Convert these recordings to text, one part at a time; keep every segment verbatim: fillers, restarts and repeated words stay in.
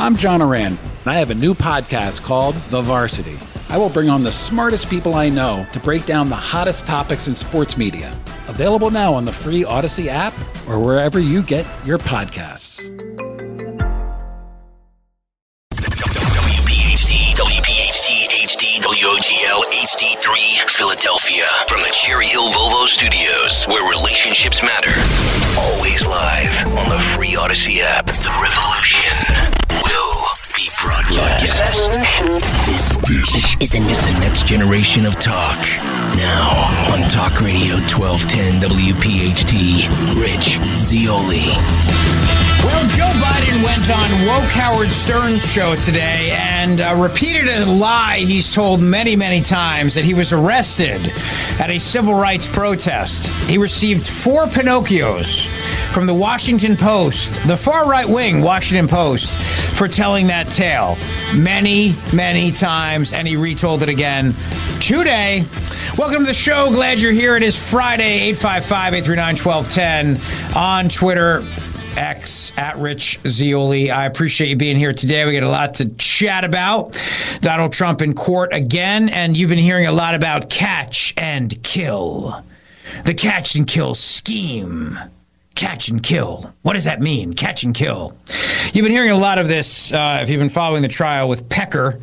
I'm John Oran, and I have a new podcast called The Varsity. I will bring on the smartest people I know to break down the hottest topics in sports media. Available now on the free Odyssey app or wherever you get your podcasts. W P H T, W P H T, H D, W O G L, H D three, Philadelphia. From the Cherry Hill Volvo Studios, where relationships matter. Always live on the free Odyssey app. The revolution will be broadcast. This, this is the, is the next generation of talk. Now on Talk Radio twelve ten W P H T, Rich Zeoli. Well, Joe Biden went on woke Howard Stern's show today and uh, repeated a lie he's told many, many times, that he was arrested at a civil rights protest. He received four Pinocchios from the Washington Post, the far right-wing Washington Post, for telling that tale many, many times, and he retold it again today. Welcome to the show. Glad you're here. It is Friday, eight five five, eight three nine, one two one zero on Twitter. X at Rich Zeoli. I appreciate you being here today. We got a lot to chat about. Donald Trump in court again, and you've been hearing a lot about catch and kill. The catch and kill scheme. Catch and kill. What does that mean? Catch and kill. You've been hearing a lot of this uh, if you've been following the trial with Pecker,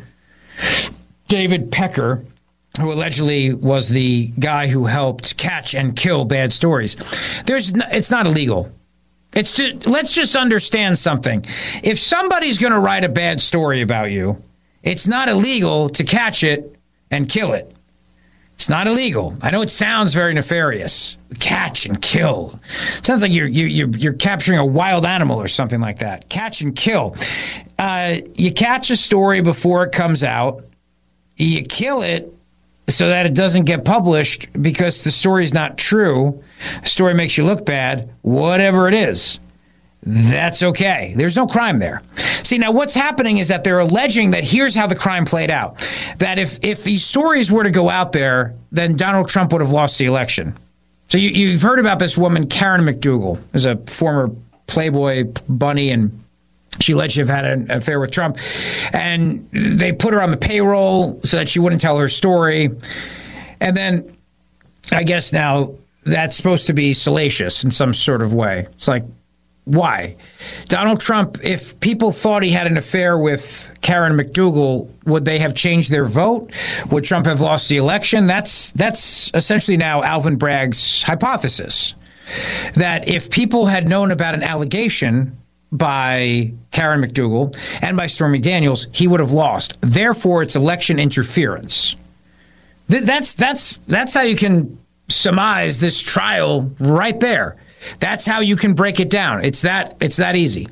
David Pecker, who allegedly was the guy who helped catch and kill bad stories. There's, no, it's not illegal. It's just, let's just understand something. If somebody's going to write a bad story about you, it's not illegal to catch it and kill it. It's not illegal. I know it sounds very nefarious. Catch and kill. It sounds like you're you're you're capturing a wild animal or something like that. Catch and kill. Uh, you catch a story before it comes out. You kill it so that it doesn't get published because the story is not true. The story makes you look bad. Whatever it is, that's okay. There's no crime there. See, now what's happening is that they're alleging that here's how the crime played out. That if, if these stories were to go out there, then Donald Trump would have lost the election. So you, you've heard about this woman, Karen McDougal, who's a former Playboy bunny, and she alleged to have had an affair with Trump. And they put her on the payroll so that she wouldn't tell her story. And then I guess now that's supposed to be salacious in some sort of way. It's like, why? Donald Trump, if people thought he had an affair with Karen McDougal, would they have changed their vote? Would Trump have lost the election? That's that's essentially now Alvin Bragg's hypothesis. That if people had known about an allegation by Karen McDougal and by Stormy Daniels, he would have lost. Therefore, it's election interference. Th- that's that's that's how you can surmise this trial right there. That's how you can break it down. It's that it's that easy.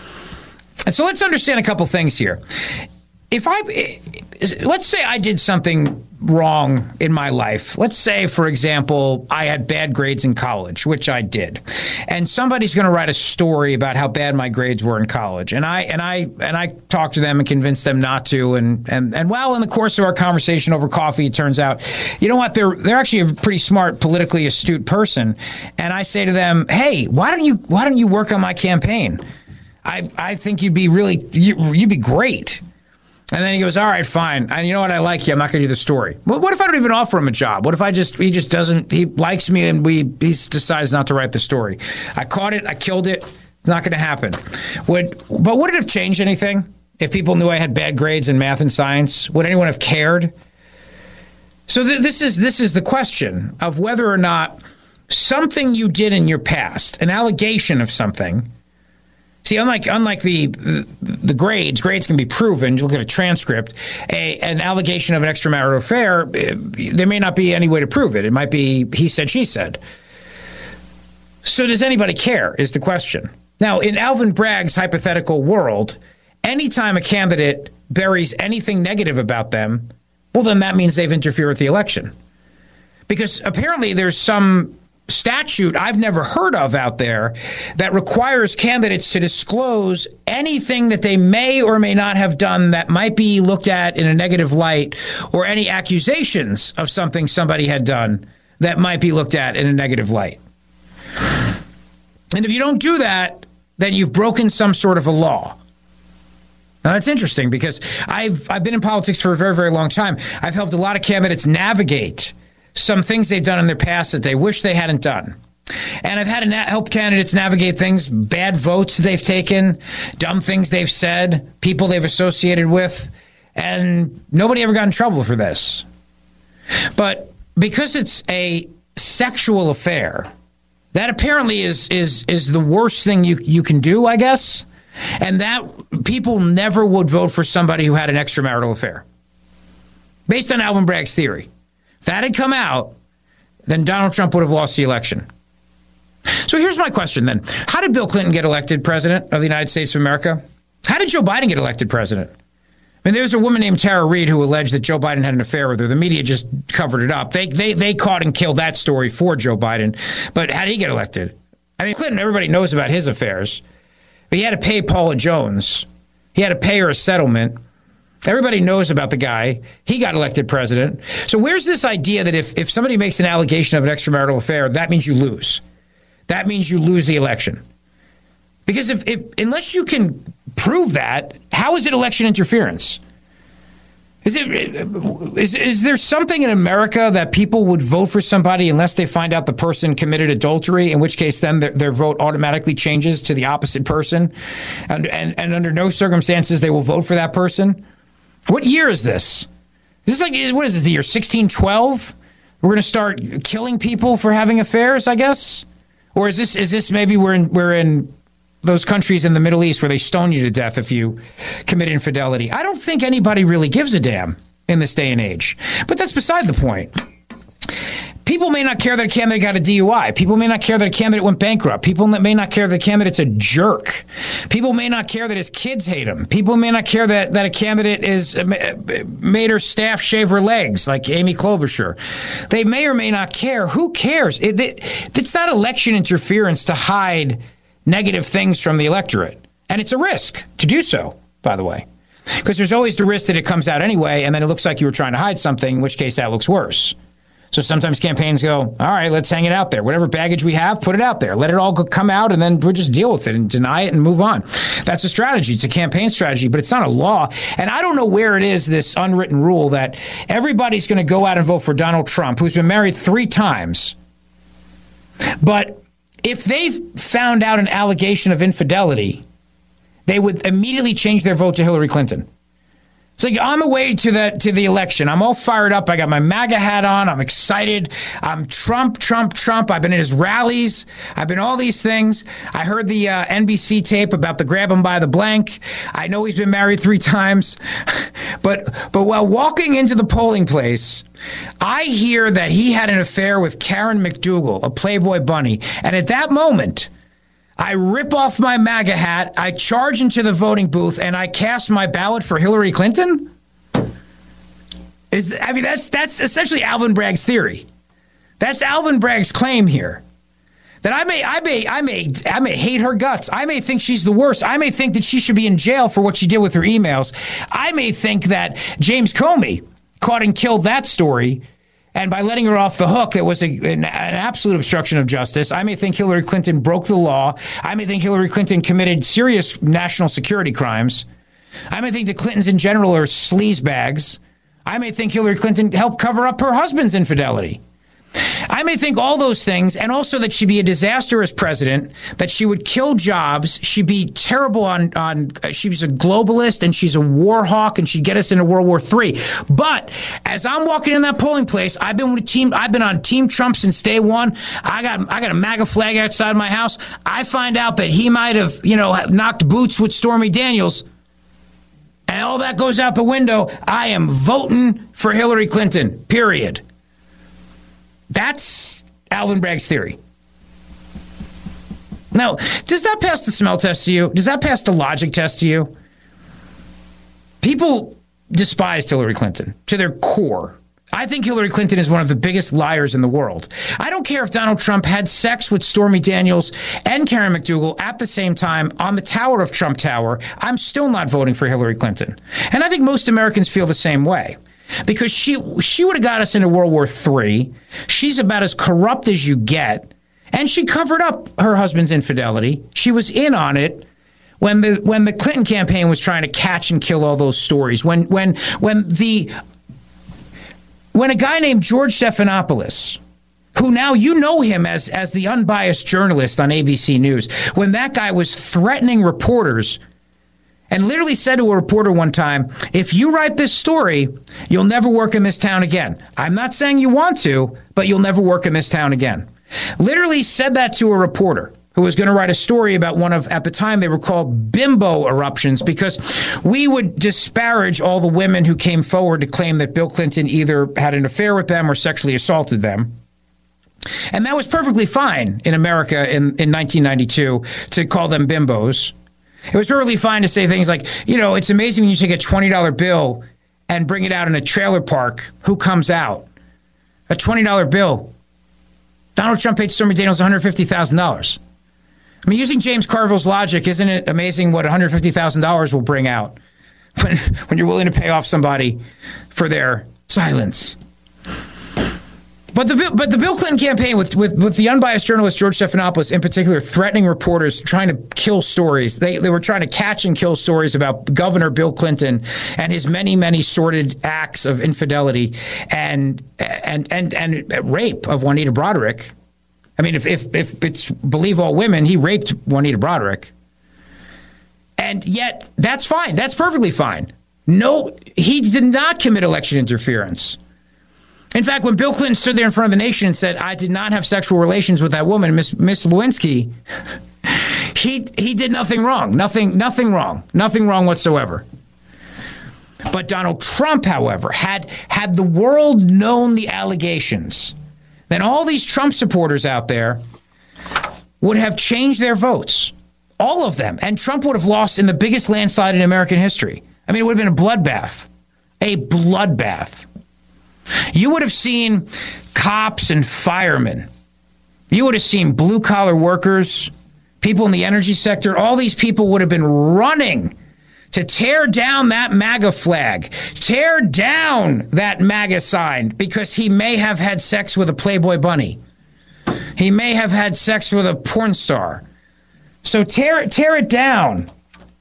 And so let's understand a couple things here. If I let's say I did something wrong in my life. Let's say, for example, I had bad grades in college, which I did. And somebody's going to write a story about how bad my grades were in college. And I and I and I talked to them and convinced them not to. And and and well, in the course of our conversation over coffee, it turns out, you know what, they're they're actually a pretty smart, politically astute person. And I say to them, hey, why don't you why don't you work on my campaign? I I think you'd be really you, you'd be great. And then he goes, all right, fine. And you know what? I like you. I'm not going to do the story. Well, what if I don't even offer him a job? What if I just, he just doesn't, he likes me and we, he decides not to write the story. I caught it. I killed it. It's not going to happen. Would, but would it have changed anything if people knew I had bad grades in math and science? Would anyone have cared? So th- this is, this is the question of whether or not something you did in your past, an allegation of something. See, unlike unlike the, the the grades, grades can be proven. You look at a transcript, a, an allegation of an extramarital affair, there may not be any way to prove it. It might be he said, she said. So does anybody care is the question. Now, in Alvin Bragg's hypothetical world, anytime a candidate buries anything negative about them, well, then that means they've interfered with the election. Because apparently there's some statute I've never heard of out there that requires candidates to disclose anything that they may or may not have done that might be looked at in a negative light, or any accusations of something somebody had done that might be looked at in a negative light. And if you don't do that, then you've broken some sort of a law. Now, that's interesting because I've I've been in politics for a very, very long time. I've helped a lot of candidates navigate some things they've done in their past that they wish they hadn't done. And I've had to na- help candidates navigate things, bad votes they've taken, dumb things they've said, people they've associated with, and nobody ever got in trouble for this. But because it's a sexual affair, that apparently is is is the worst thing you, you can do, I guess. And that people never would vote for somebody who had an extramarital affair. Based on Alvin Bragg's theory. If that had come out, then Donald Trump would have lost the election. So here's my question then. How did Bill Clinton get elected president of the United States of America? How did Joe Biden get elected president? I mean, there's a woman named Tara Reid who alleged that Joe Biden had an affair with her. The media just covered it up. They they they caught and killed that story for Joe Biden. But how did he get elected? I mean, Clinton, everybody knows about his affairs. But he had to pay Paula Jones. He had to pay her a settlement. Everybody knows about the guy. He got elected president. So where's this idea that if, if somebody makes an allegation of an extramarital affair, that means you lose? That means you lose the election. Because if, if unless you can prove that, how is it election interference? Is it is is there something in America that people would vote for somebody unless they find out the person committed adultery, in which case then their, their vote automatically changes to the opposite person, and, and and under no circumstances they will vote for that person? What year is this? Is this like, what is this, the year sixteen twelve? We're going to start killing people for having affairs, I guess? Or is this is this maybe we're in we're in those countries in the Middle East where they stone you to death if you commit infidelity? I don't think anybody really gives a damn in this day and age. But that's beside the point. People may not care that a candidate got a D U I. People may not care that a candidate went bankrupt. People may not care that a candidate's a jerk. People may not care that his kids hate him. People may not care that, that a candidate is made her staff shave her legs, like Amy Klobuchar. They may or may not care. Who cares? It, it, it's not election interference to hide negative things from the electorate. And it's a risk to do so, by the way. Because there's always the risk that it comes out anyway, and then it looks like you were trying to hide something, in which case that looks worse. So sometimes campaigns go, all right, let's hang it out there. Whatever baggage we have, put it out there. Let it all go, come out, and then we'll just deal with it and deny it and move on. That's a strategy. It's a campaign strategy, but it's not a law. And I don't know where it is, this unwritten rule that everybody's going to go out and vote for Donald Trump, who's been married three times. But if they've found out an allegation of infidelity, they would immediately change their vote to Hillary Clinton. It's like on the way to the to the election, I'm all fired up. I got my MAGA hat on. I'm excited. I'm Trump, Trump, Trump. I've been at his rallies. I've been all these things. I heard the uh, N B C tape about the grab him by the blank. I know he's been married three times. but but while walking into the polling place, I hear that he had an affair with Karen McDougal, a Playboy bunny. And at that moment, I rip off my MAGA hat, I charge into the voting booth, and I cast my ballot for Hillary Clinton? Is I mean, that's that's essentially Alvin Bragg's theory. That's Alvin Bragg's claim here. That I may, I may, I may, I may hate her guts. I may think she's the worst. I may think that she should be in jail for what she did with her emails. I may think that James Comey caught and killed that story. And by letting her off the hook, that was a, an, an absolute obstruction of justice. I may think Hillary Clinton broke the law. I may think Hillary Clinton committed serious national security crimes. I may think the Clintons in general are sleazebags. I may think Hillary Clinton helped cover up her husband's infidelity. I may think all those things, and also that she'd be a disaster as president, that she would kill jobs, she'd be terrible on, on uh, she was a globalist, and she's a war hawk, and she'd get us into World War Three. But as I'm walking in that polling place, I've been with team, I've been on Team Trump since day one. I got I got a MAGA flag outside my house. I find out that he might have, you know, knocked boots with Stormy Daniels, and all that goes out the window. I am voting for Hillary Clinton, period. That's Alvin Bragg's theory. Now, does that pass the smell test to you? Does that pass the logic test to you? People despised Hillary Clinton to their core. I think Hillary Clinton is one of the biggest liars in the world. I don't care if Donald Trump had sex with Stormy Daniels and Karen McDougal at the same time on the tower of Trump Tower. I'm still not voting for Hillary Clinton. And I think most Americans feel the same way. Because she she would have got us into World War Three. She's about as corrupt as you get. And she covered up her husband's infidelity. She was in on it when the when the Clinton campaign was trying to catch and kill all those stories, when when when the when a guy named George Stephanopoulos, who now you know him as as the unbiased journalist on A B C News, when that guy was threatening reporters and literally said to a reporter one time, if you write this story, you'll never work in this town again. I'm not saying you want to, but you'll never work in this town again. Literally said that to a reporter who was going to write a story about one of, at the time, they were called bimbo eruptions, because we would disparage all the women who came forward to claim that Bill Clinton either had an affair with them or sexually assaulted them. And that was perfectly fine in America in, in nineteen ninety-two to call them bimbos. It was perfectly fine to say things like, you know, it's amazing when you take a twenty dollar bill and bring it out in a trailer park. Who comes out? A twenty dollar bill. Donald Trump paid Stormy Daniels one hundred fifty thousand dollars. I mean, using James Carville's logic, isn't it amazing what one hundred fifty thousand dollars will bring out when, when you're willing to pay off somebody for their silence? But the but the Bill Clinton campaign with, with, with the unbiased journalist George Stephanopoulos in particular threatening reporters, trying to kill stories. They they were trying to catch and kill stories about Governor Bill Clinton and his many, many sordid acts of infidelity and and and, and rape of Juanita Broaddrick. I mean, if, if if it's believe all women, he raped Juanita Broaddrick. And yet that's fine. That's perfectly fine. No, he did not commit election interference. In fact, when Bill Clinton stood there in front of the nation and said, I did not have sexual relations with that woman, Miss Miss Lewinsky, he he did nothing wrong. Nothing, nothing wrong. Nothing wrong whatsoever. But Donald Trump, however, had had the world known the allegations, then all these Trump supporters out there would have changed their votes. All of them. And Trump would have lost in the biggest landslide in American history. I mean, it would have been a bloodbath. A bloodbath. You would have seen cops and firemen. You would have seen blue-collar workers, people in the energy sector. All these people would have been running to tear down that MAGA flag, tear down that MAGA sign, because he may have had sex with a Playboy bunny. He may have had sex with a porn star. So tear, tear it down.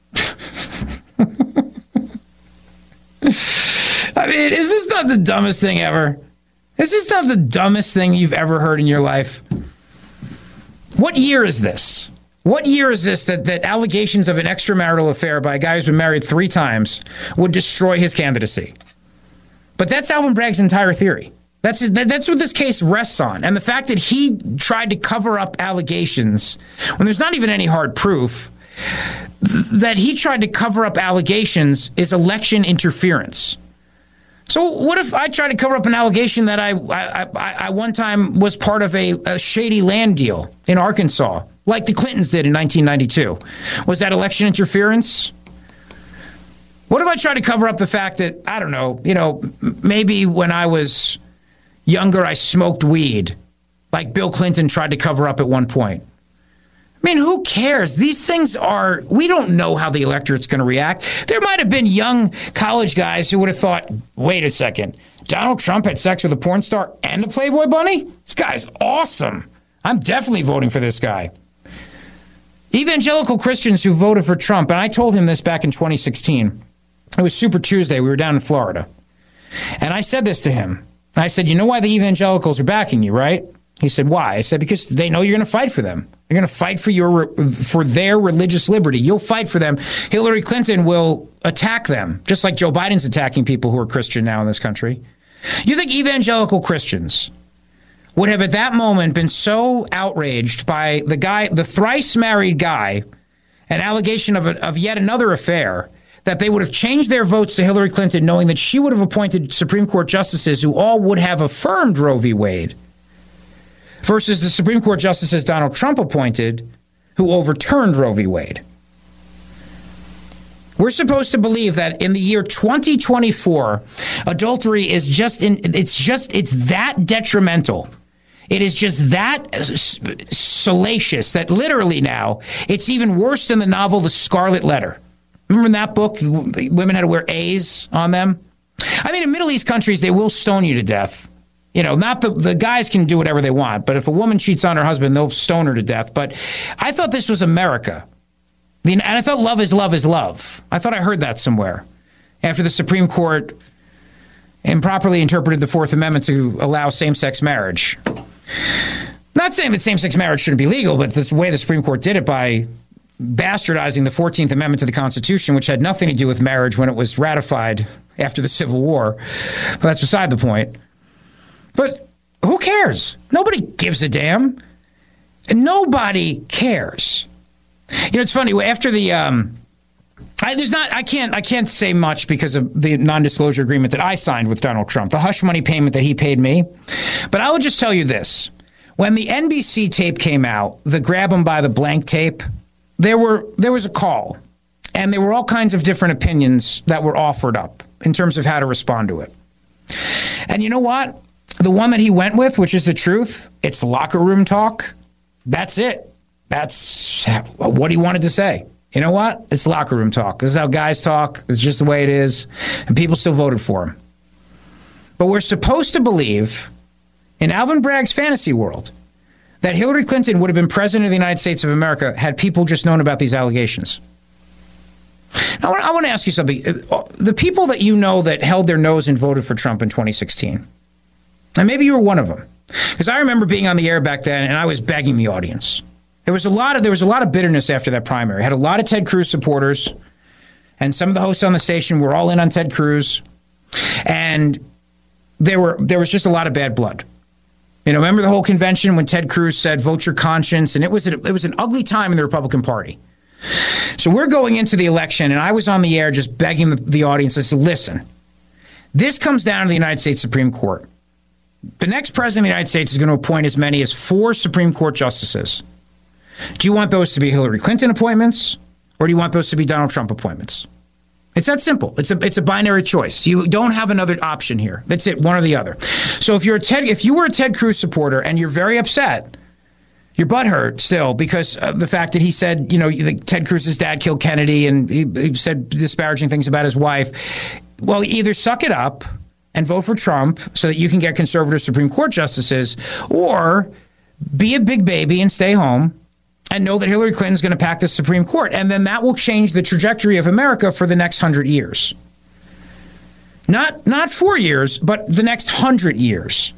I mean, is this not the dumbest thing ever? Is this not the dumbest thing you've ever heard in your life? What year is this? What year is this that, that allegations of an extramarital affair by a guy who's been married three times would destroy his candidacy? But that's Alvin Bragg's entire theory. That's that's what this case rests on. And the fact that he tried to cover up allegations when there's not even any hard proof, th- that he tried to cover up allegations is election interference. So what if I tried to cover up an allegation that I I, I, I one time was part of a, a shady land deal in Arkansas, like the Clintons did in nineteen ninety-two? Was that election interference? What if I tried to cover up the fact that, I don't know, you know, maybe when I was younger I smoked weed, like Bill Clinton tried to cover up at one point? I mean, who cares? These things are, we don't know how the electorate's going to react. There might have been young college guys who would have thought, wait a second, Donald Trump had sex with a porn star and a Playboy bunny? This guy's awesome. I'm definitely voting for this guy. Evangelical Christians who voted for Trump, and I told him this back in twenty sixteen. It was Super Tuesday. We were down in Florida. And I said this to him. I said, you know why the evangelicals are backing you, right? He said, why? I said, because they know you're going to fight for them. You're going to fight for your for their religious liberty. You'll fight for them. Hillary Clinton will attack them, just like Joe Biden's attacking people who are Christian now in this country. You think evangelical Christians would have at that moment been so outraged by the guy, the thrice married guy, an allegation of, a, of yet another affair, that they would have changed their votes to Hillary Clinton, knowing that she would have appointed Supreme Court justices who all would have affirmed Roe v. Wade, versus the Supreme Court justices Donald Trump appointed, who overturned Roe v. Wade? We're supposed to believe that in the year twenty twenty-four, adultery is just in, it's just, it's that detrimental. It is just that salacious that literally now it's even worse than the novel The Scarlet Letter. Remember in that book, women had to wear A's on them? I mean, in Middle East countries, they will stone you to death. You know, not the, the guys can do whatever they want, but if a woman cheats on her husband, they'll stone her to death. But I thought this was America. The, and I thought love is love is love. I thought I heard that somewhere after the Supreme Court improperly interpreted the Fourth Amendment to allow same-sex marriage. Not saying that same-sex marriage shouldn't be legal, but this way the Supreme Court did it by bastardizing the fourteenth Amendment to the Constitution, which had nothing to do with marriage when it was ratified after the Civil War. But that's beside the point. But who cares? Nobody gives a damn. Nobody cares. You know, it's funny. After the, um, I, there's not, I can't, I can't say much because of the non-disclosure agreement that I signed with Donald Trump, the hush money payment that he paid me. But I will just tell you this: when the N B C tape came out, the grab him by the blank tape, there were, there was a call, and there were all kinds of different opinions that were offered up in terms of how to respond to it. And you know what? The one that he went with, which is the truth, it's locker room talk. That's it. That's what he wanted to say. You know what? It's locker room talk. This is how guys talk. It's just the way it is. And people still voted for him. But we're supposed to believe, in Alvin Bragg's fantasy world, that Hillary Clinton would have been president of the United States of America had people just known about these allegations. Now, I want to ask you something. The people that you know that held their nose and voted for Trump in twenty sixteen, and maybe you were one of them, because I remember being on the air back then, and I was begging the audience. There was a lot of there was a lot of bitterness after that primary. I had a lot of Ted Cruz supporters, and some of the hosts on the station were all in on Ted Cruz, and there were there was just a lot of bad blood. You know, remember the whole convention when Ted Cruz said, "Vote your conscience," and it was a, it was an ugly time in the Republican Party. So we're going into the election, and I was on the air just begging the, the audience. I said, "Listen, this comes down to the United States Supreme Court. The next president of the United States is going to appoint as many as four Supreme Court justices. Do you want those to be Hillary Clinton appointments, or do you want those to be Donald Trump appointments? It's that simple. It's a it's a binary choice. You don't have another option here. That's it, one or the other. So if you're a Ted, if you were a Ted Cruz supporter and you're very upset, your butt hurt still because of the fact that he said, you know, Ted Cruz's dad killed Kennedy, and he, he said disparaging things about his wife. Well, either suck it up and vote for Trump so that you can get conservative Supreme Court justices, or be a big baby and stay home and know that Hillary Clinton's going to pack the Supreme Court. And then that will change the trajectory of America for the next hundred years. Not, not four years, but the next hundred years.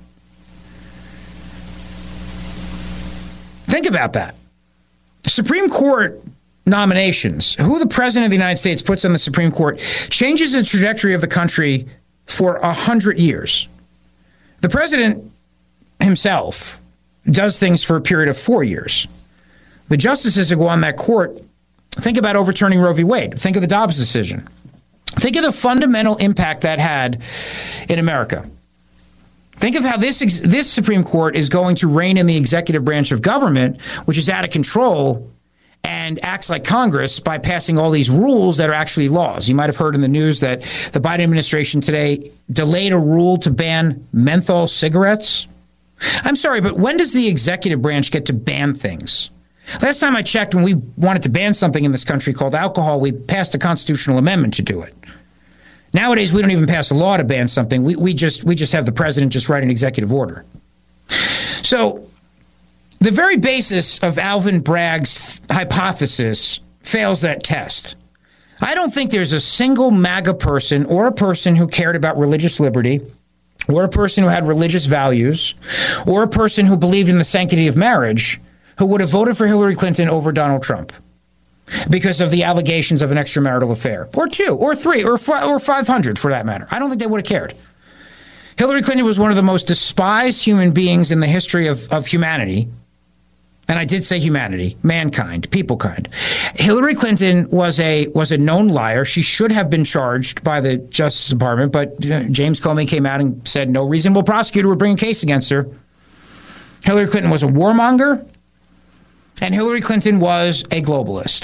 Think about that. Supreme Court nominations, who the president of the United States puts on the Supreme Court, changes the trajectory of the country for a hundred years. The president himself does things for a period of four years. The justices who go on that court, think about overturning Roe v. Wade. Think of the Dobbs decision. Think of the fundamental impact that had in America. Think of how this this Supreme Court is going to rein in the executive branch of government, which is out of control and acts like Congress by passing all these rules that are actually laws. You might have heard in the news that the Biden administration today delayed a rule to ban menthol cigarettes. I'm sorry, but when does the executive branch get to ban things? Last time I checked, when we wanted to ban something in this country called alcohol, we passed a constitutional amendment to do it. Nowadays, we don't even pass a law to ban something. We, we just we just have the president just write an executive order. So the very basis of Alvin Bragg's hypothesis fails that test. I don't think there's a single MAGA person or a person who cared about religious liberty or a person who had religious values or a person who believed in the sanctity of marriage who would have voted for Hillary Clinton over Donald Trump because of the allegations of an extramarital affair, or two, or three, or five, or five hundred for that matter. I don't think they would have cared. Hillary Clinton was one of the most despised human beings in the history of, of humanity. And I did say humanity, mankind, people kind. Hillary Clinton was a was a known liar. She should have been charged by the Justice Department, but uh, James Comey came out and said no reasonable prosecutor would bring a case against her. Hillary Clinton was a warmonger. And Hillary Clinton was a globalist.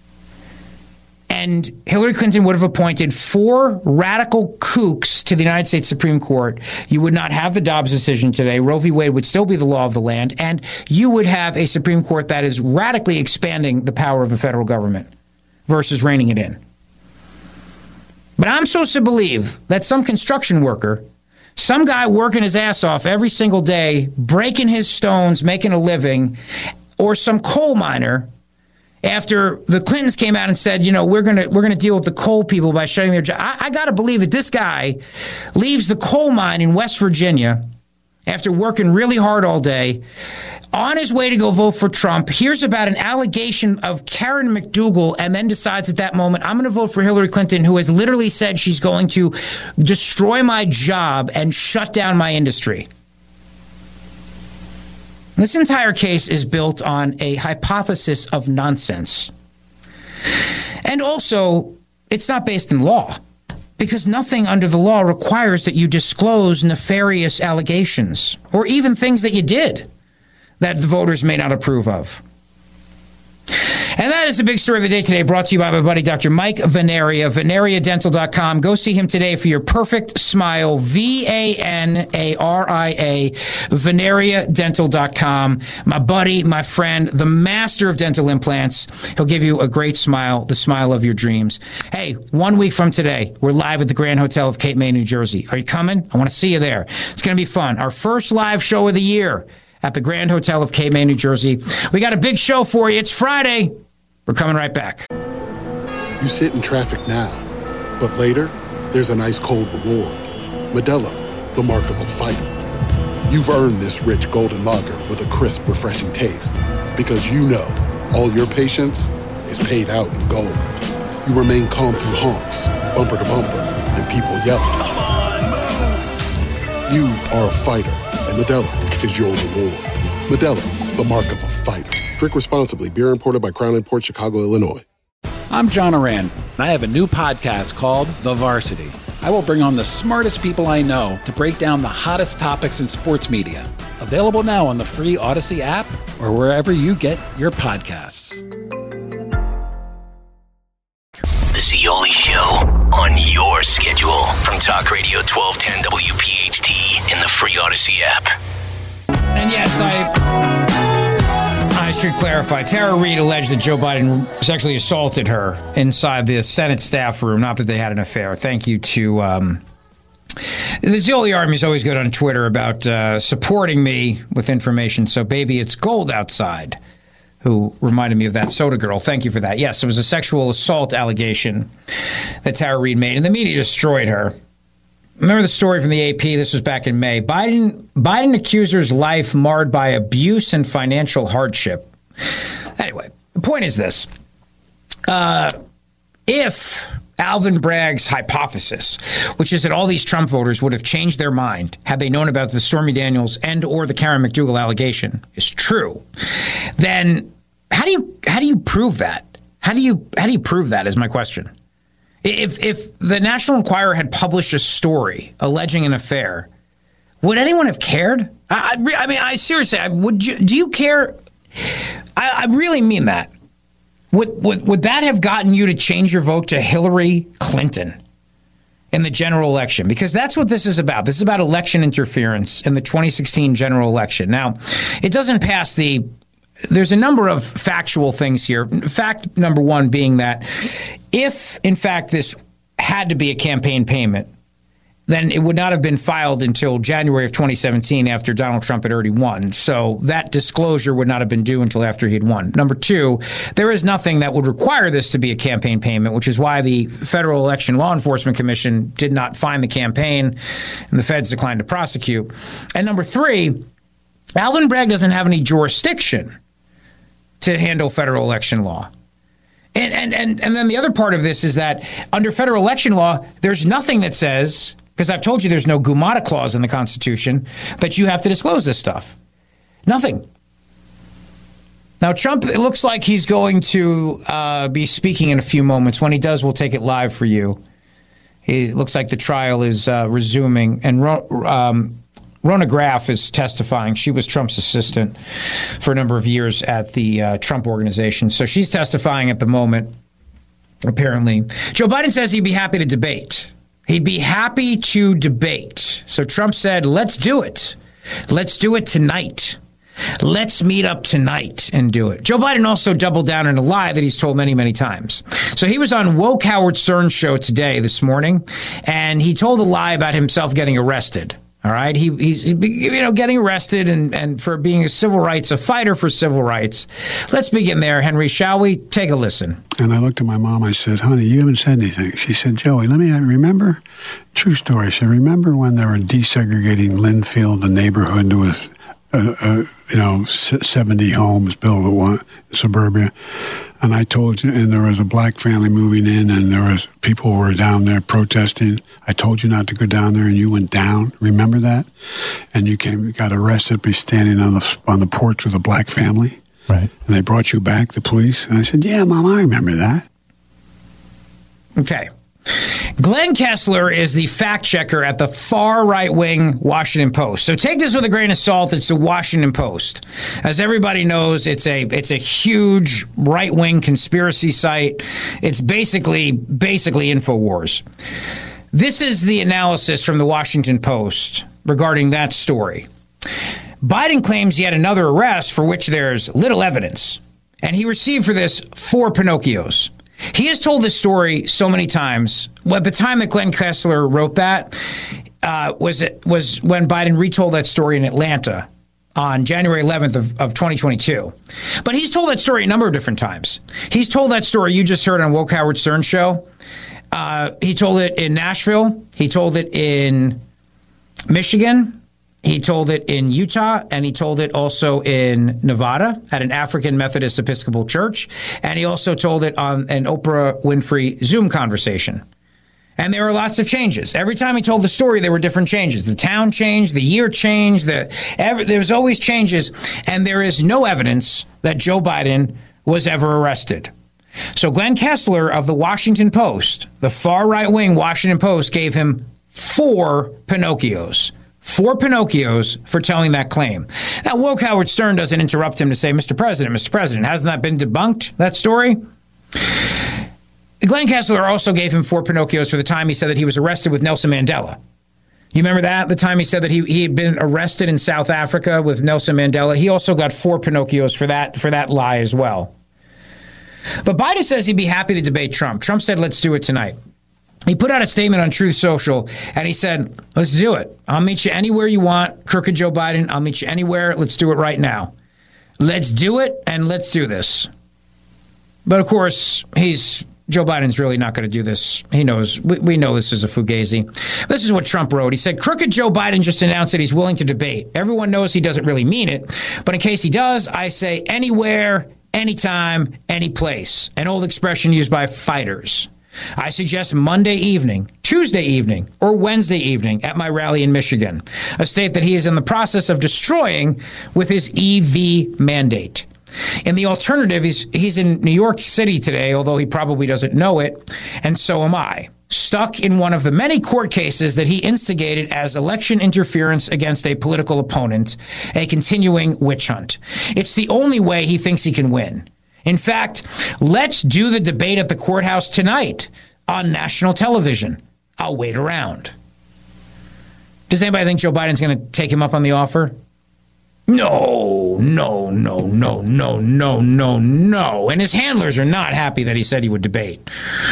And Hillary Clinton would have appointed four radical kooks to the United States Supreme Court. You would not have the Dobbs decision today. Roe v. Wade would still be the law of the land. And you would have a Supreme Court that is radically expanding the power of the federal government versus reining it in. But I'm supposed to believe that some construction worker, some guy working his ass off every single day, breaking his stones, making a living, or some coal miner after the Clintons came out and said, you know, we're gonna we're gonna deal with the coal people by shutting their job. I, I got to believe that this guy leaves the coal mine in West Virginia after working really hard all day, on his way to go vote for Trump, hears about an allegation of Karen McDougal, and then decides at that moment, I'm going to vote for Hillary Clinton, who has literally said she's going to destroy my job and shut down my industry. This entire case is built on a hypothesis of nonsense. And also, it's not based in law, because nothing under the law requires that you disclose nefarious allegations or even things that you did that the voters may not approve of. And that is the big story of the day today, brought to you by my buddy, Doctor Mike Venaria, venaria dental dot com. Go see him today for your perfect smile, V A N A R I A, venaria dental dot com. My buddy, my friend, the master of dental implants. He'll give you a great smile, the smile of your dreams. Hey, one week from today, we're live at the Grand Hotel of Cape May, New Jersey. Are you coming? I want to see you there. It's going to be fun. Our first live show of the year at the Grand Hotel of Cape May, New Jersey. We got a big show for you. It's Friday. We're coming right back. You sit in traffic now, but later, there's an ice cold reward. Modelo, the mark of a fighter. You've earned this rich golden lager with a crisp, refreshing taste. Because you know, all your patience is paid out in gold. You remain calm through honks, bumper to bumper, and people yelling. Come on, move! You are a fighter, and Modelo is your reward. Modelo, the mark of a fighter. Drink responsibly. Beer imported by Crown Imports, Chicago, Illinois. I'm John Oran, and I have a new podcast called The Varsity. I will bring on the smartest people I know to break down the hottest topics in sports media. Available now on the free Odyssey app or wherever you get your podcasts. The Zeoli Show on your schedule from Talk Radio twelve ten W P H T in the free Odyssey app. And yes, I... I should clarify. Tara Reid alleged that Joe Biden sexually assaulted her inside the Senate staff room, not that they had an affair. Thank you to... Um, the Zeoli Army is always good on Twitter about uh, supporting me with information. So, baby, it's gold outside, who reminded me of that soda girl. Thank you for that. Yes, it was a sexual assault allegation that Tara Reid made, and the media destroyed her. Remember the story from the A P? This was back in May. Biden Biden accuser's life marred by abuse and financial hardship. Anyway, the point is this. Uh, if Alvin Bragg's hypothesis, which is that all these Trump voters would have changed their mind had they known about the Stormy Daniels and or the Karen McDougal allegation, is true, then how do you how do you prove that? How do you how do you prove that is my question. If if the National Enquirer had published a story alleging an affair, would anyone have cared? I, I, I mean, I seriously, I, would you? Do you care? I, I really mean that. Would, would would that have gotten you to change your vote to Hillary Clinton in the general election? Because that's what this is about. This is about election interference in the twenty sixteen general election. Now, it doesn't pass the. There's a number of factual things here. Fact number one being that if, in fact, this had to be a campaign payment, then it would not have been filed until January of twenty seventeen after Donald Trump had already won. So that disclosure would not have been due until after he'd won. Number two, there is nothing that would require this to be a campaign payment, which is why the Federal Election Law Enforcement Commission did not find the campaign and the feds declined to prosecute. And number three, Alvin Bragg doesn't have any jurisdiction to handle federal election law. And, and and and then the other part of this is that under federal election law, there's nothing that says, because I've told you there's no Gumata clause in the Constitution, that you have to disclose this stuff. Nothing. Now, Trump, it looks like he's going to uh, be speaking in a few moments. When he does, we'll take it live for you. It looks like the trial is uh, resuming. And um, Rona Graff is testifying. She was Trump's assistant for a number of years at the uh, Trump Organization. So she's testifying at the moment, apparently. Joe Biden says he'd be happy to debate. He'd be happy to debate. So Trump said, let's do it. Let's do it tonight. Let's meet up tonight and do it. Joe Biden also doubled down on a lie that he's told many, many times. So he was on Woke Howard Stern's show today, this morning, and he told a lie about himself getting arrested. All right, he, he's you know getting arrested and, and for being a civil rights, a fighter for civil rights. Let's begin there, Henry, shall we? Take a listen. And I looked at my mom, I said, honey, you haven't said anything. She said, Joey, let me remember, true story, she said, remember when they were desegregating Linfield, the neighborhood, there was, uh, uh, you know, seventy homes built at one, suburbia. And I told you, and there was a black family moving in, and there was people who were down there protesting. I told you not to go down there, and you went down. Remember that? And you came, got arrested, be standing on the on the porch with a black family. Right. And they brought you back, the police. And I said, yeah, Mom, I remember that. Okay. Glenn Kessler is the fact checker at the far right-wing Washington Post. So take this with a grain of salt. It's the Washington Post. As everybody knows, it's a it's a huge right-wing conspiracy site. It's basically basically InfoWars. This is the analysis from the Washington Post regarding that story. Biden claims yet another arrest for which there's little evidence, and he received for this four Pinocchios. He has told this story so many times. Well, at the time that Glenn Kessler wrote that uh, was it was when Biden retold that story in Atlanta on January eleventh of, of twenty twenty-two. But he's told that story a number of different times. He's told that story you just heard on Woke Howard Stern show. Uh, he told it in Nashville. He told it in Michigan. He told it in Utah, and he told it also in Nevada at an African Methodist Episcopal church. And he also told it on an Oprah Winfrey Zoom conversation. And there were lots of changes. Every time he told the story, there were different changes. The town changed, the year changed, the every, there's always changes. And there is no evidence that Joe Biden was ever arrested. So Glenn Kessler of the Washington Post, the far right-wing Washington Post, gave him four Pinocchios. Four Pinocchios for telling that claim. Now, Woke Howard Stern doesn't interrupt him to say, Mister President, Mister President, hasn't that been debunked, that story? Glenn Kessler also gave him four Pinocchios for the time he said that he was arrested with Nelson Mandela. You remember that? The time he said that he, he had been arrested in South Africa with Nelson Mandela. He also got four Pinocchios for that, for that lie as well. But Biden says he'd be happy to debate Trump. Trump said, let's do it tonight. He put out a statement on Truth Social, and he said, let's do it. I'll meet you anywhere you want, crooked Joe Biden. I'll meet you anywhere. Let's do it right now. Let's do it, and let's do this. But, of course, he's Joe Biden's really not going to do this. He knows. We, we know this is a fugazi. This is what Trump wrote. He said, crooked Joe Biden just announced that he's willing to debate. Everyone knows he doesn't really mean it. But in case he does, I say anywhere, anytime, any place. An old expression used by fighters. I suggest Monday evening, Tuesday evening, or Wednesday evening at my rally in Michigan, a state that he is in the process of destroying with his E V mandate. In the alternative, he's, he's in New York City today, although he probably doesn't know it, and so am I, stuck in one of the many court cases that he instigated as election interference against a political opponent, a continuing witch hunt. It's the only way he thinks he can win. In fact, let's do the debate at the courthouse tonight on national television. I'll wait around. Does anybody think Joe Biden's going to take him up on the offer? No, no, no, no, no, no, no, no. And his handlers are not happy that he said he would debate.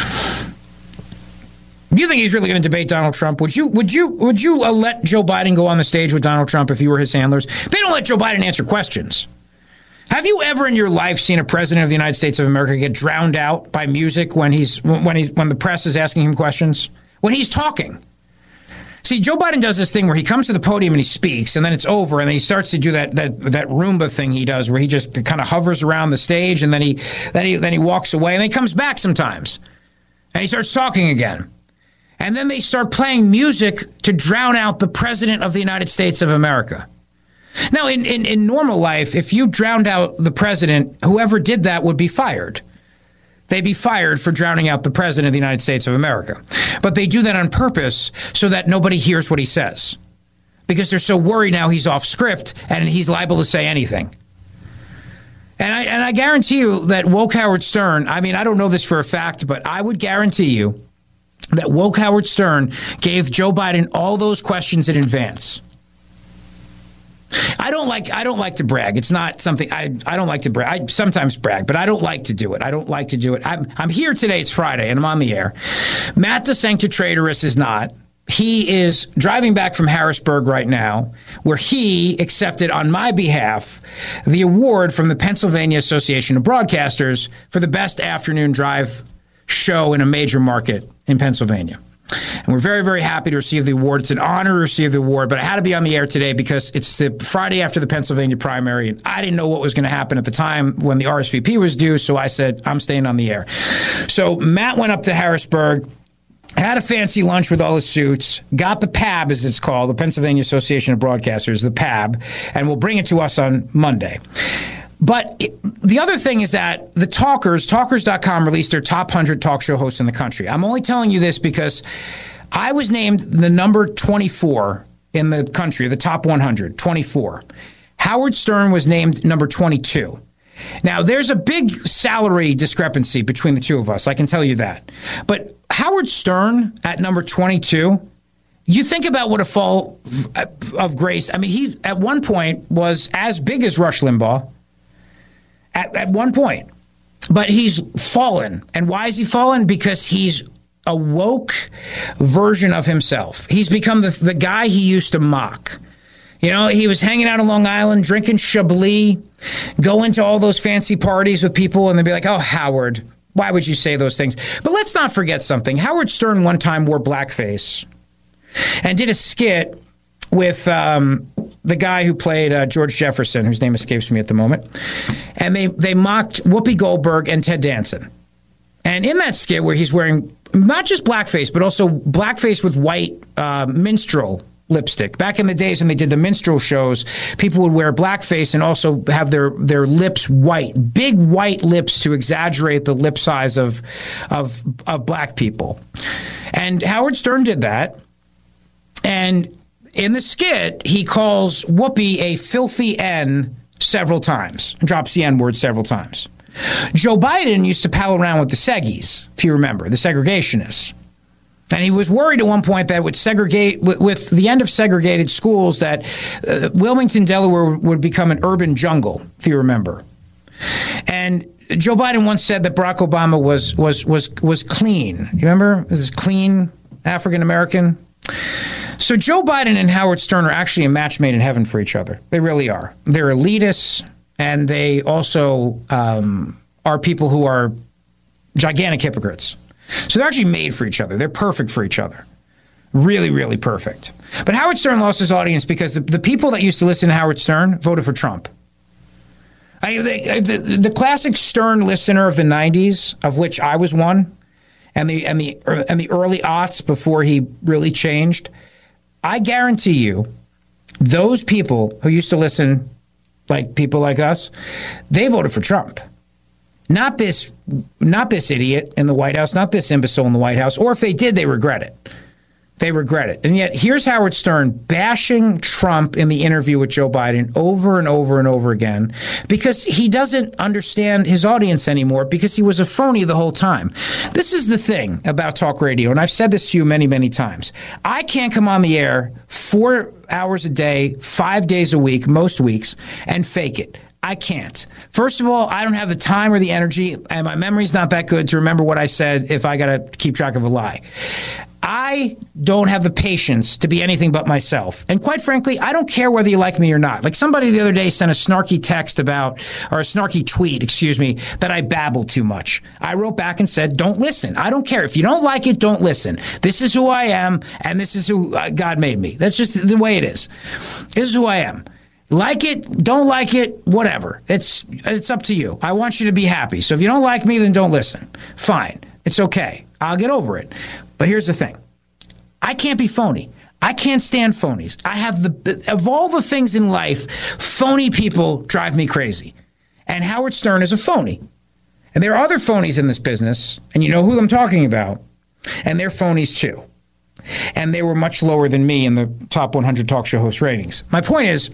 Do you think he's really going to debate Donald Trump? Would you would you would you let Joe Biden go on the stage with Donald Trump if you were his handlers? They don't let Joe Biden answer questions. Have you ever in your life seen a president of the United States of America get drowned out by music when he's when he's when the press is asking him questions? When he's talking. See, Joe Biden does this thing where he comes to the podium and he speaks, and then it's over, and then he starts to do that that that Roomba thing he does, where he just kind of hovers around the stage, and then he then he then he walks away, and then he comes back sometimes, and he starts talking again, and then they start playing music to drown out the president of the United States of America. Now, in, in, in normal life, if you drowned out the president, whoever did that would be fired. They'd be fired for drowning out the president of the United States of America. But they do that on purpose so that nobody hears what he says. Because they're so worried now he's off script and he's liable to say anything. And I, and I guarantee you that Woke Howard Stern, I mean, I don't know this for a fact, but I would guarantee you that Woke Howard Stern gave Joe Biden all those questions in advance. I don't like I don't like to brag. It's not something I I don't like to brag. I sometimes brag, but I don't like to do it. I don't like to do it. I'm I'm here today. It's Friday, and I'm on the air. Matt the Sanctitratorus is not. he is driving back from Harrisburg right now, where he accepted on my behalf the award from the Pennsylvania Association of Broadcasters for the best afternoon drive show in a major market in Pennsylvania. And we're very, very happy to receive the award. It's an honor to receive the award, but I had to be on the air today because it's the Friday after the Pennsylvania primary, and I didn't know what was going to happen at the time when the R S V P was due, so I said, I'm staying on the air. So Matt went up to Harrisburg, had a fancy lunch with all the suits, got the P A B, as it's called, the Pennsylvania Association of Broadcasters, the P A B, and will bring it to us on Monday. But the other thing is that the Talkers, talkers dot com, released their top one hundred talk show hosts in the country. I'm only telling you this because I was named the number twenty-four in the country, the top one hundred, twenty-four. Howard Stern was named number twenty-two. Now, there's a big salary discrepancy between the two of us, I can tell you that. But Howard Stern at number twenty-two, you think about what a fall of grace. I mean, he at one point was as big as Rush Limbaugh. At, at one point. But he's fallen. And why is he fallen? Because he's a woke version of himself. He's become the, the guy he used to mock. You know, he was hanging out on Long Island, drinking Chablis, going to all those fancy parties with people, and they'd be like, oh, Howard, why would you say those things? But let's not forget something. Howard Stern one time wore blackface and did a skit with um, the guy who played uh, George Jefferson, whose name escapes me at the moment. And they, they mocked Whoopi Goldberg and Ted Danson. And in that skit where he's wearing not just blackface, but also blackface with white uh, minstrel lipstick. Back in the days when they did the minstrel shows, people would wear blackface and also have their, their lips white, big white lips to exaggerate the lip size of, of, of black people. And Howard Stern did that. And in the skit, he calls Whoopi a filthy N several times, drops the N word several times. Joe Biden used to pal around with the Seggies, if you remember, the segregationists. And he was worried at one point that would segregate, with, with the end of segregated schools, that uh, Wilmington, Delaware would become an urban jungle, if you remember. And Joe Biden once said that Barack Obama was was was was clean. You remember? This is clean African American. So Joe Biden and Howard Stern are actually a match made in heaven for each other. They really are. They're elitists, and they also um, are people who are gigantic hypocrites. So they're actually made for each other. They're perfect for each other. Really, really perfect. But Howard Stern lost his audience because the, the people that used to listen to Howard Stern voted for Trump. I, the, the, the classic Stern listener of the nineties, of which I was one, and the and the and the early aughts before he really changed, I guarantee you, those people who used to listen, like people like us, they voted for Trump. Not this, not this idiot in the White House, not this imbecile in the White House, or if they did, they regret it. They regret it. And yet, here's Howard Stern bashing Trump in the interview with Joe Biden over and over and over again because he doesn't understand his audience anymore because he was a phony the whole time. This is the thing about talk radio, and I've said this to you many, many times. I can't come on the air four hours a day, five days a week, most weeks, and fake it. I can't. First of all, I don't have the time or the energy, and my memory's not that good to remember what I said if I got to keep track of a lie. I don't have the patience to be anything but myself. And quite frankly, I don't care whether you like me or not. Like somebody the other day sent a snarky text about, or a snarky tweet, excuse me, that I babble too much. I wrote back and said, don't listen. I don't care. If you don't like it, don't listen. This is who I am, and this is who God made me. That's just the way it is. This is who I am. Like it, don't like it, whatever. It's it's up to you. I want you to be happy. So if you don't like me, then don't listen. Fine. It's okay. I'll get over it. But here's the thing. I can't be phony. I can't stand phonies. I have the, of all the things in life, phony people drive me crazy. And Howard Stern is a phony. And there are other phonies in this business, and you know who I'm talking about, and they're phonies too. And they were much lower than me in the top one hundred talk show host ratings. My point is,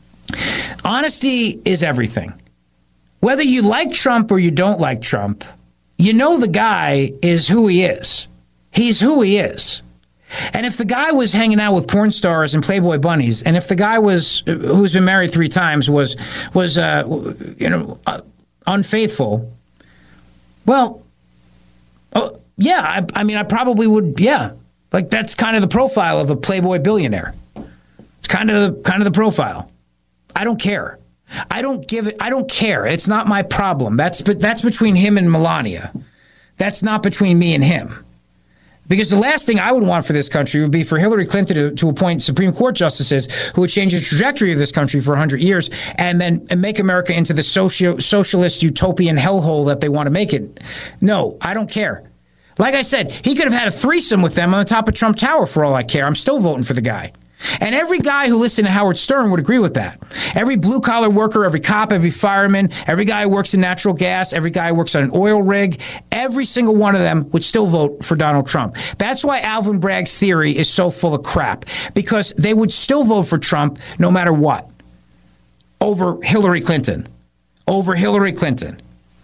honesty is everything. Whether you like Trump or you don't like Trump, you know the guy is who he is. He's who he is. And if the guy was hanging out with porn stars and Playboy bunnies, and if the guy was who's been married three times was was uh, you know uh, unfaithful, well, uh, yeah, I, I mean, I probably would, yeah, Like, that's kind of the profile of a Playboy billionaire. It's kind of the, kind of the profile. I don't care. I don't give it. I don't care. It's not my problem. That's that's between him and Melania. That's not between me and him. Because the last thing I would want for this country would be for Hillary Clinton to, to appoint Supreme Court justices who would change the trajectory of this country for one hundred years and then and make America into the socio, socialist utopian hellhole that they want to make it. No, I don't care. Like I said, he could have had a threesome with them on the top of Trump Tower for all I care. I'm still voting for the guy. And every guy who listened to Howard Stern would agree with that. Every blue-collar worker, every cop, every fireman, every guy who works in natural gas, every guy who works on an oil rig, every single one of them would still vote for Donald Trump. That's why Alvin Bragg's theory is so full of crap, because they would still vote for Trump no matter what. Over Hillary Clinton. Over Hillary Clinton.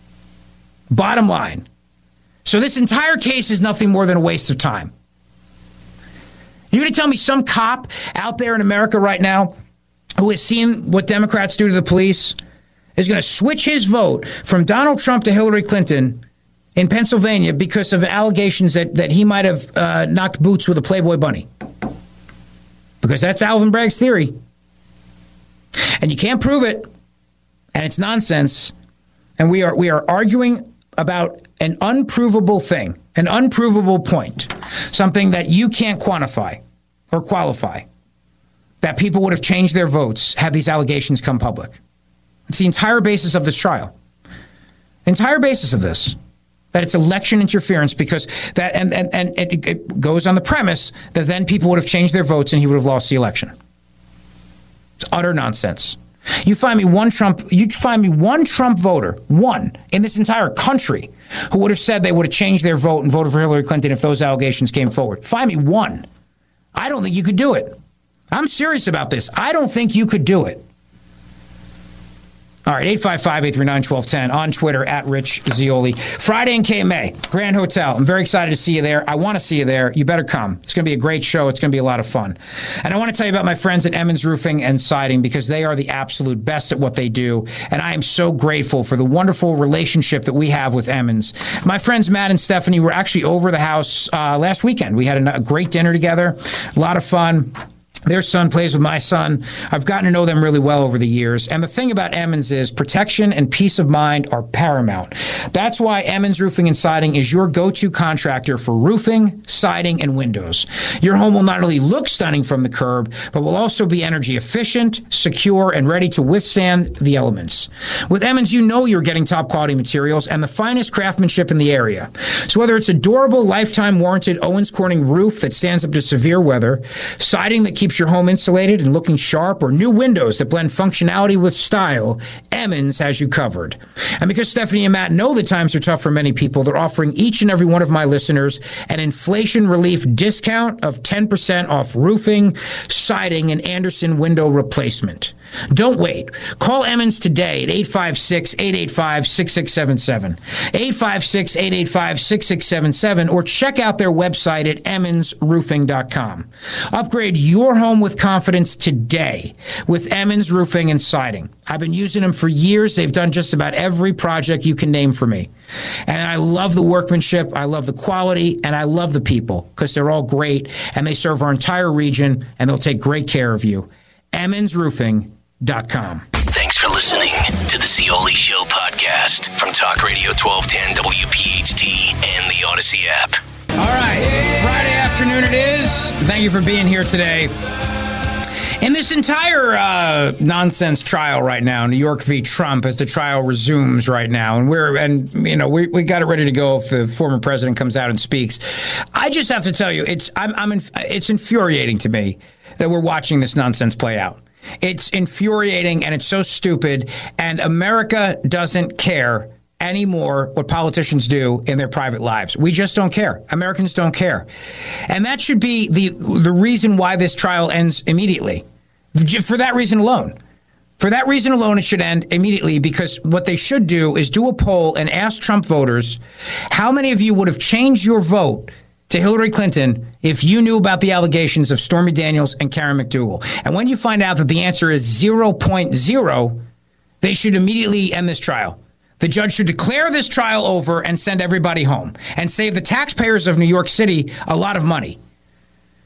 Bottom line. So this entire case is nothing more than a waste of time. You're going to tell me some cop out there in America right now who has seen what Democrats do to the police is going to switch his vote from Donald Trump to Hillary Clinton in Pennsylvania because of allegations that, that he might have uh, knocked boots with a Playboy bunny? Because that's Alvin Bragg's theory. And you can't prove it. And it's nonsense. And we are we are arguing about an unprovable thing, an unprovable point, something that you can't quantify or qualify, that people would have changed their votes had these allegations come public. It's the entire basis of this trial. Entire basis of this, that it's election interference, because that, and, and, and it, it goes on the premise that then people would have changed their votes and he would have lost the election. It's utter nonsense. You find me one Trump, you find me one Trump voter, one in this entire country, who would have said they would have changed their vote and voted for Hillary Clinton if those allegations came forward. Find me one. I don't think you could do it. I'm serious about this. I don't think you could do it. All right, eight five five, eight three nine, one two one zero on Twitter, at Rich Zeoli. Friday in K M A, Grand Hotel. I'm very excited to see you there. I want to see you there. You better come. It's going to be a great show. It's going to be a lot of fun. And I want to tell you about my friends at Emmons Roofing and Siding, because they are the absolute best at what they do. And I am so grateful for the wonderful relationship that we have with Emmons. My friends Matt and Stephanie were actually over the house uh, last weekend. We had a, a great dinner together, a lot of fun. Their son plays with my son. I've gotten to know them really well over the years. And the thing about Emmons is protection and peace of mind are paramount. That's why Emmons Roofing and Siding is your go-to contractor for roofing, siding, and windows. Your home will not only look stunning from the curb, but will also be energy efficient, secure, and ready to withstand the elements. With Emmons, you know you're getting top quality materials and the finest craftsmanship in the area. So whether it's a durable, lifetime warranted Owens Corning roof that stands up to severe weather, siding that keeps your home insulated and looking sharp, or new windows that blend functionality with style, Emmons has you covered. And because Stephanie and Matt know the times are tough for many people, they're offering each and every one of my listeners an inflation relief discount of ten percent off roofing, siding, and Andersen window replacement. Don't wait. Call Emmons today at eight five six, eight eight five, six six seven seven, eight five six, eight eight five, six six seven seven, or check out their website at emmons roofing dot com. Upgrade your home with confidence today with Emmons Roofing and Siding. I've been using them for years. They've done just about every project you can name for me. And I love the workmanship, I love the quality, and I love the people, because they're all great, and they serve our entire region, and they'll take great care of you. emmons roofing dot com. Thanks for listening to the Zeoli Show podcast from Talk Radio twelve ten W P H T and the Odyssey app. All right, Friday afternoon it is. Thank you for being here today. In this entire uh, nonsense trial right now, New York v. Trump, as the trial resumes right now, and we're and you know we we got it ready to go if the former president comes out and speaks. I just have to tell you, it's I'm, I'm inf- it's infuriating to me that we're watching this nonsense play out. It's infuriating, and it's so stupid, and America doesn't care anymore what politicians do in their private lives. We just don't care. Americans don't care. And that should be the the reason why this trial ends immediately. For that reason alone. For that reason alone, it should end immediately, because what they should do is do a poll and ask Trump voters, how many of you would have changed your vote to Hillary Clinton if you knew about the allegations of Stormy Daniels and Karen McDougal? And when you find out that the answer is zero point zero, they should immediately end this trial. The judge should declare this trial over and send everybody home and save the taxpayers of New York City a lot of money.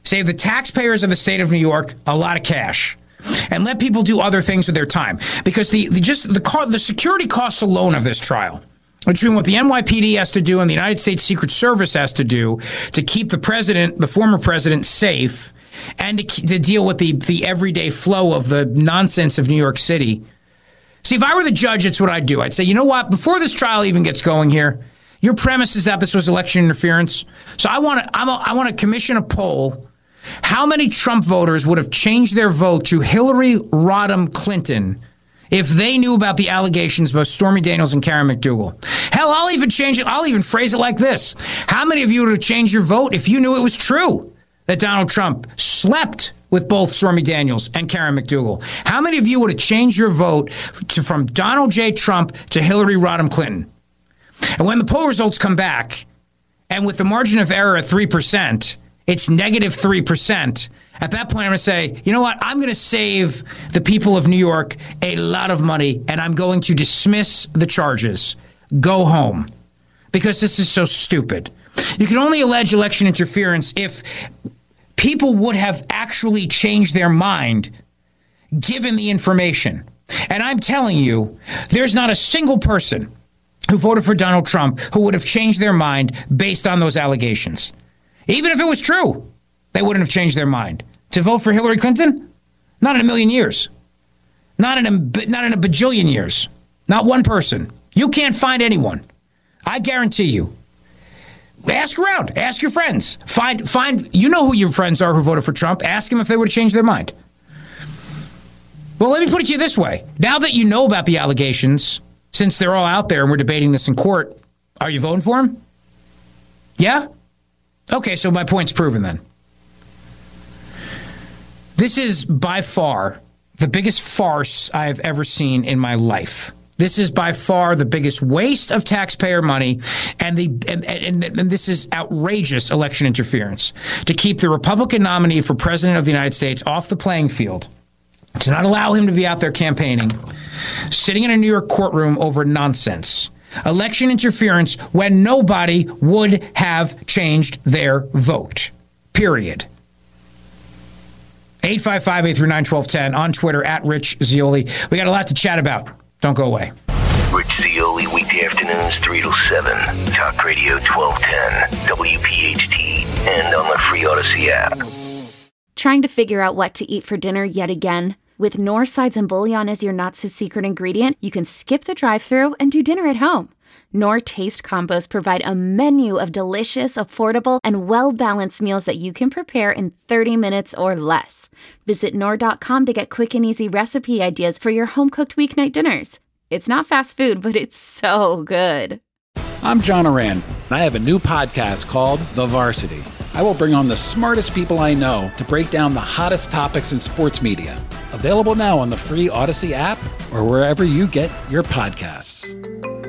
Save the taxpayers of the state of New York a lot of cash. And let people do other things with their time. Because the, the just the car, the security costs alone of this trial, between what the N Y P D has to do and the United States Secret Service has to do to keep the president, the former president, safe, and to, to deal with the, the everyday flow of the nonsense of New York City. See, if I were the judge, it's what I'd do. I'd say, you know what? Before this trial even gets going here, your premise is that this was election interference. So I want to I want to commission a poll. How many Trump voters would have changed their vote to Hillary Rodham Clinton if they knew about the allegations about Stormy Daniels and Karen McDougal? Hell, I'll even change it. I'll even phrase it like this. How many of you would have changed your vote if you knew it was true that Donald Trump slept with both Stormy Daniels and Karen McDougal? How many of you would have changed your vote to, from Donald J. Trump to Hillary Rodham Clinton? And when the poll results come back, and with the margin of error at three percent, it's negative three percent. At that point, I'm going to say, you know what? I'm going to save the people of New York a lot of money, and I'm going to dismiss the charges. Go home. Because this is so stupid. You can only allege election interference if people would have actually changed their mind given the information. And I'm telling you, there's not a single person who voted for Donald Trump who would have changed their mind based on those allegations. Even if it was true, they wouldn't have changed their mind. To vote for Hillary Clinton? Not in a million years. Not in a, not in a bajillion years. Not one person. You can't find anyone. I guarantee you. Ask around. Ask your friends. Find, find. You know who your friends are who voted for Trump. Ask them if they would have changed their mind. Well, let me put it to you this way. Now that you know about the allegations, since they're all out there and we're debating this in court, are you voting for him? Yeah? Okay, so my point's proven then. This is by far the biggest farce I've ever seen in my life. This is by far the biggest waste of taxpayer money, and the and, and, and this is outrageous election interference to keep the Republican nominee for president of the United States off the playing field, to not allow him to be out there campaigning, sitting in a New York courtroom over nonsense. Election interference when nobody would have changed their vote. Period. eight five five, eight three nine, one two one zero on Twitter, at Rich Zeoli. We got a lot to chat about. Don't go away. Rich Zeoli, weekday afternoons, three till seven. Talk Radio twelve ten, W P H T, and on the free Odyssey app. Trying to figure out what to eat for dinner yet again? With Knorr Sides and Bouillon as your not-so-secret ingredient, you can skip the drive-thru and do dinner at home. Knorr Taste Combos provide a menu of delicious, affordable, and well-balanced meals that you can prepare in thirty minutes or less. Visit Knorr dot com to get quick and easy recipe ideas for your home-cooked weeknight dinners. It's not fast food, but it's so good. I'm John Oran, and I have a new podcast called The Varsity. I will bring on the smartest people I know to break down the hottest topics in sports media. Available now on the free Odyssey app or wherever you get your podcasts.